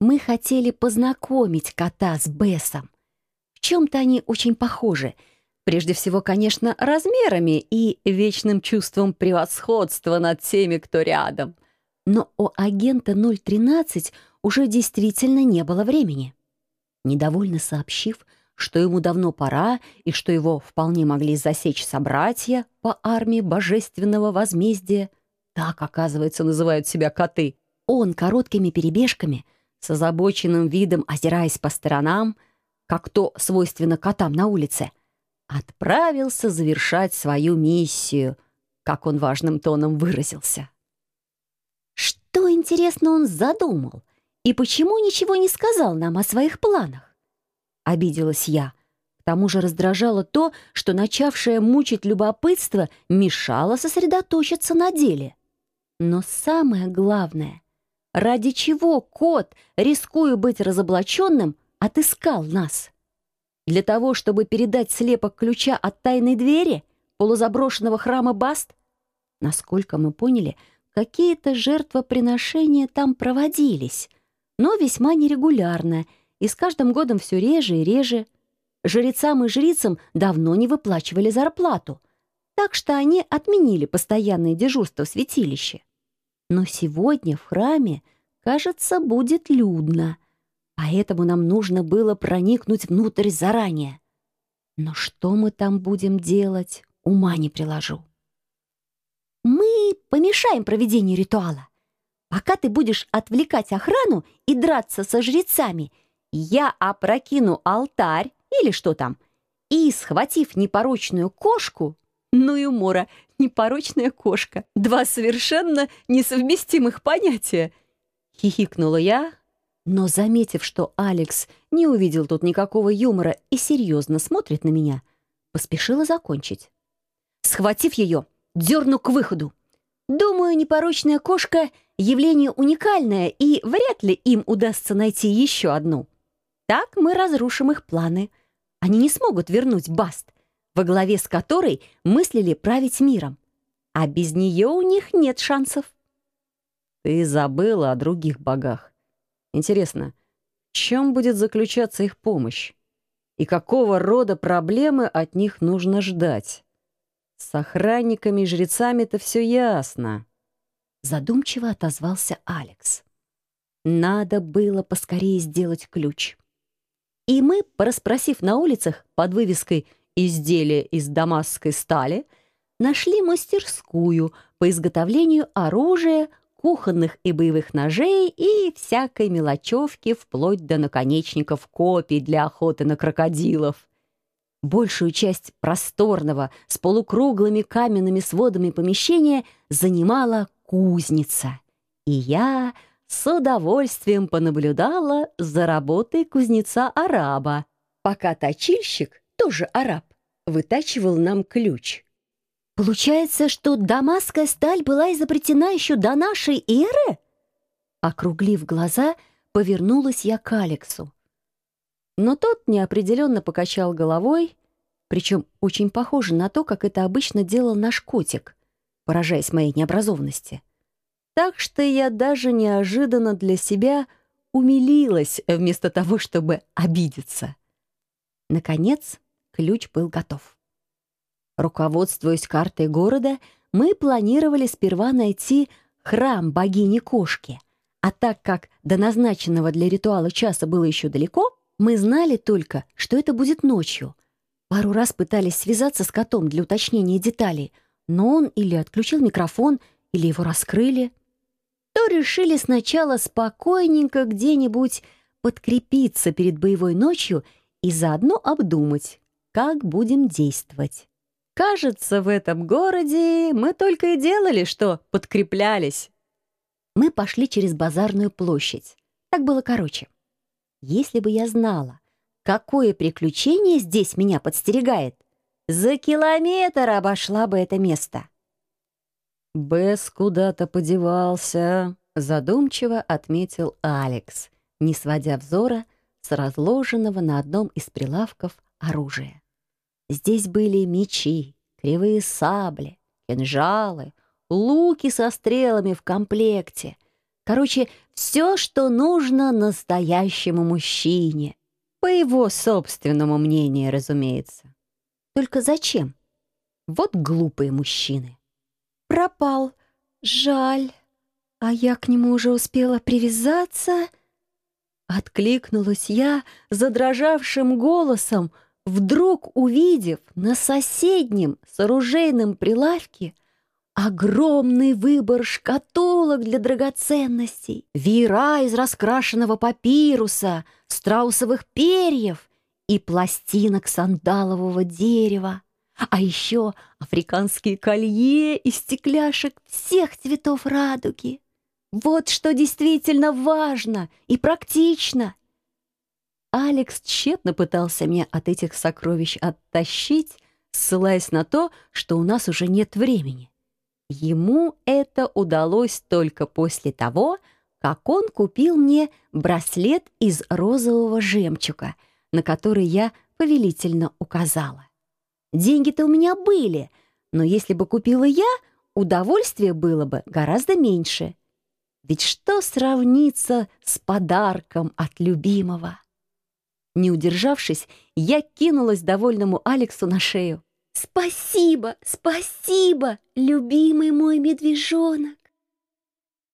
Мы хотели познакомить кота с Бессом. В чем-то они очень похожи. Прежде всего, конечно, размерами и вечным чувством превосходства над теми, кто рядом. Но у агента 013 уже действительно не было времени. Недовольно сообщив, что ему давно пора и что его вполне могли засечь собратья по армии божественного возмездия, так, оказывается, называют себя коты, он короткими перебежками, с озабоченным видом озираясь по сторонам, как то свойственно котам на улице, отправился завершать свою миссию, как он важным тоном выразился. Что, интересно, он задумал? И почему ничего не сказал нам о своих планах? Обиделась я. К тому же раздражало то, что начавшее мучить любопытство мешало сосредоточиться на деле. Но самое главное, ради чего кот, рискуя быть разоблаченным, отыскал нас? Для того, чтобы передать слепок ключа от тайной двери полузаброшенного храма Баст? Насколько мы поняли, какие-то жертвоприношения там проводились, но весьма нерегулярно, и с каждым годом все реже и реже. Жрецам и жрицам давно не выплачивали зарплату, так что они отменили постоянное дежурство в святилище. Но сегодня в храме, кажется, будет людно, поэтому нам нужно было проникнуть внутрь заранее. Но что мы там будем делать, ума не приложу. Мы помешаем проведению ритуала. Пока ты будешь отвлекать охрану и драться со жрецами, я опрокину алтарь, или что там, и, схватив непорочную кошку, ну и умора, непорочная кошка, два совершенно несовместимых понятия, хихикнула я, но, заметив, что Алекс не увидел тут никакого юмора и серьезно смотрит на меня, поспешила закончить. Схватив ее, дерну к выходу. Думаю, непорочная кошка — явление уникальное, и вряд ли им удастся найти еще одну. Так мы разрушим их планы. Они не смогут вернуть Баст, во главе с которой мыслили править миром. А без нее у них нет шансов. Ты забыла о других богах. Интересно, в чем будет заключаться их помощь? И какого рода проблемы от них нужно ждать? С охранниками и жрецами-то все ясно. Задумчиво отозвался Алекс. Надо было поскорее сделать ключ. И мы, порасспросив на улицах под вывеской «Изделие из дамасской стали», нашли мастерскую по изготовлению оружия, кухонных и боевых ножей и всякой мелочевки вплоть до наконечников копий для охоты на крокодилов. Большую часть просторного с полукруглыми каменными сводами помещения занимала кузница. И я с удовольствием понаблюдала за работой кузнеца-араба, пока точильщик, тоже араб, вытачивал нам ключ. Получается, что дамасская сталь была изобретена еще до нашей эры? Округлив глаза, повернулась я к Алексу. Но тот неопределенно покачал головой, причем очень похоже на то, как это обычно делал наш котик, поражаясь моей необразованности. Так что я даже неожиданно для себя умилилась вместо того, чтобы обидеться. Наконец, ключ был готов. Руководствуясь картой города, мы планировали сперва найти храм богини-кошки, а так как до назначенного для ритуала часа было еще далеко, мы знали только, что это будет ночью. Пару раз пытались связаться с котом для уточнения деталей, но он или отключил микрофон, или его раскрыли. То решили сначала спокойненько где-нибудь подкрепиться перед боевой ночью и заодно обдумать, как будем действовать. Кажется, в этом городе мы только и делали, что подкреплялись. Мы пошли через базарную площадь. Так было короче. Если бы я знала, какое приключение здесь меня подстерегает, за километр обошла бы это место. «Бесс куда-то подевался», — задумчиво отметил Алекс, не сводя взора с разложенного на одном из прилавков оружия. Здесь были мечи, кривые сабли, кинжалы, луки со стрелами в комплекте, Короче, все, что нужно настоящему мужчине. По его собственному мнению, разумеется. Только зачем? Вот глупые мужчины. Пропал. Жаль. А я к нему уже успела привязаться. Откликнулась я задрожавшим голосом, вдруг увидев на соседнем с оружейном прилавке огромный выбор шкатулок для драгоценностей, веера из раскрашенного папируса, страусовых перьев и пластинок сандалового дерева, а еще африканские колье из стекляшек всех цветов радуги. Вот что действительно важно и практично. Алекс тщетно пытался меня от этих сокровищ оттащить, ссылаясь на то, что у нас уже нет времени. Ему это удалось только после того, как он купил мне браслет из розового жемчуга, на который я повелительно указала. Деньги-то у меня были, но если бы купила я, удовольствия было бы гораздо меньше. Ведь что сравнится с подарком от любимого? Не удержавшись, я кинулась довольному Алексу на шею. «Спасибо, спасибо, любимый мой медвежонок!